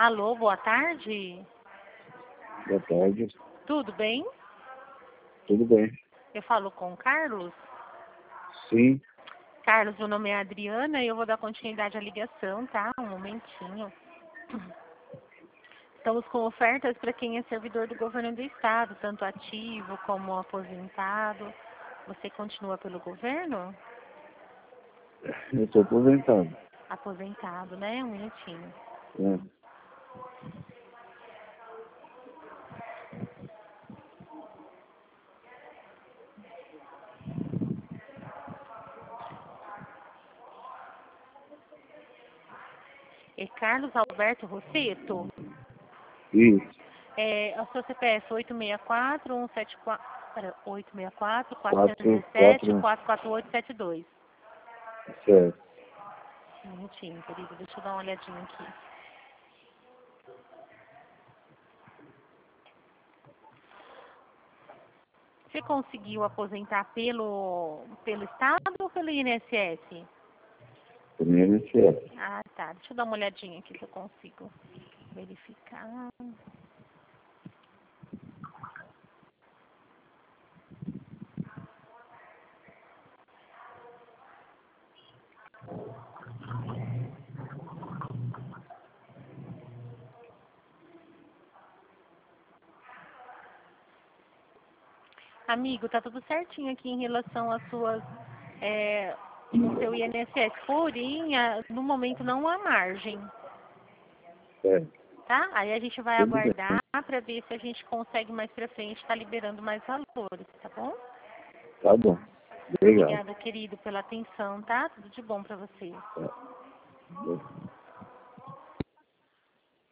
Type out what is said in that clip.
Alô, boa tarde. Boa tarde. Tudo bem? Tudo bem? Eu falo com o Carlos. Sim. Carlos, meu nome é Adriana e eu vou dar continuidade à ligação, tá? Um momentinho. Estamos com ofertas para quem é servidor do governo do estado, tanto ativo como aposentado. Você continua pelo governo? Eu estou aposentado. Aposentado, né? Um minutinho. É. É Carlos Alberto Rosseto? Isso. É, o seu CPF 864-174... Pera, 4, 864-417-44872. certo. Um minutinho, querido. Deixa eu dar uma olhadinha aqui. Você conseguiu aposentar pelo estado ou pelo INSS? Primeiro INSS. Ah, tá. Deixa eu dar uma olhadinha aqui se eu consigo verificar. Amigo, tá tudo certinho aqui em relação às suas... no seu INSS. Porém, no momento não há margem. Certo. Tá? Aí a gente vai Tudo bem. aguardar para ver se a gente consegue mais pra frente estar liberando mais valores, tá bom? Tá bom. Obrigado. Obrigada, querido, pela atenção, tá? Tudo de bom para você. Tá.